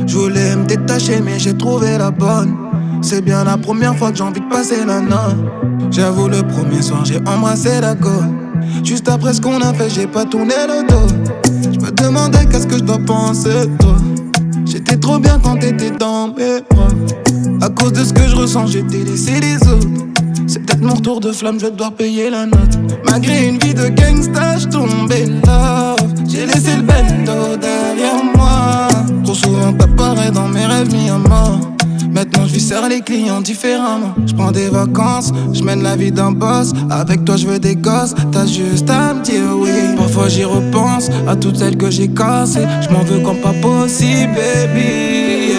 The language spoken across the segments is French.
Je voulais me détacher mais j'ai trouvé la bonne. C'est bien la première fois que j'ai envie de passer la note. J'avoue le premier soir j'ai embrassé la côte. Juste après ce qu'on a fait j'ai pas tourné le dos. Je me demandais qu'est-ce que je dois penser de toi. J'étais trop bien quand t'étais dans mes bras. À cause de ce que je ressens j'ai délaissé les autres. C'est peut-être mon retour de flamme, je dois payer la note. Malgré une vie de gangsta, j'tombais love. J'ai laissé le bendo derrière moi. Trop souvent t'apparais dans mes rêves mis à mort. Maintenant je vis serre les clients différemment. J'prends des vacances, j'mène la vie d'un boss. Avec toi je veux des gosses, t'as juste à me dire oui. Parfois j'y repense à toutes celles que j'ai cassées. J'm'en veux comme pas possible baby.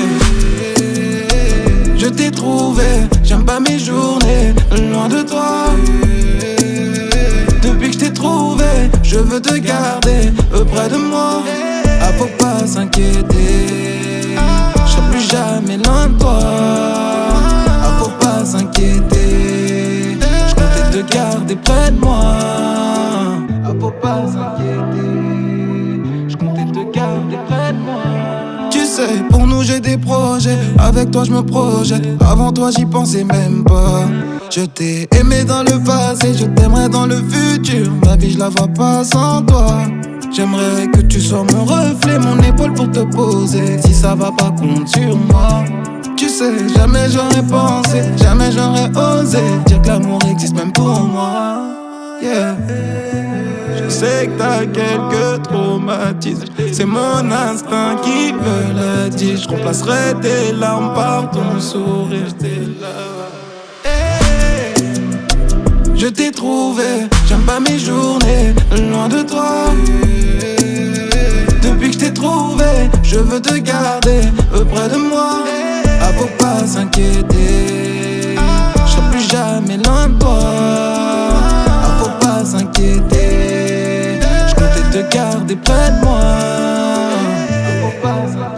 Je t'ai trouvé, j'aime pas mes journées loin de toi. Depuis que je t'ai trouvé, je veux te garder près de moi. Ah faut pas s'inquiéter, je serai plus jamais loin de toi. Ah faut pas s'inquiéter, je comptais te garder près de moi. Ah faut pas s'inquiéter, je comptais te garder près de moi. Tu sais, pour nous j'ai des projets. Avec toi je me projette. Avant toi j'y pensais même pas. Je t'ai aimé dans le passé, je t'aimerai dans le futur. Ma vie je la vois pas sans toi. J'aimerais que tu sois mon reflet, mon épaule pour te poser. Si ça va pas, compte sur moi. Tu sais, jamais j'aurais pensé, jamais j'aurais osé dire que l'amour existe même pour moi. Yeah. Je sais que t'as quelques traumatismes. C'est mon instinct qui me l'a dit. Je remplacerai tes larmes par ton sourire. Hey. Je t'ai trouvé, j'aime pas mes journées loin de toi. Depuis que je t'ai trouvé, je veux te garder près de moi. Ah faut pas s'inquiéter, je serai plus jamais loin de toi. Ah faut pas s'inquiéter, je comptais te garder près de moi. Ah faut pas s'inquiéter.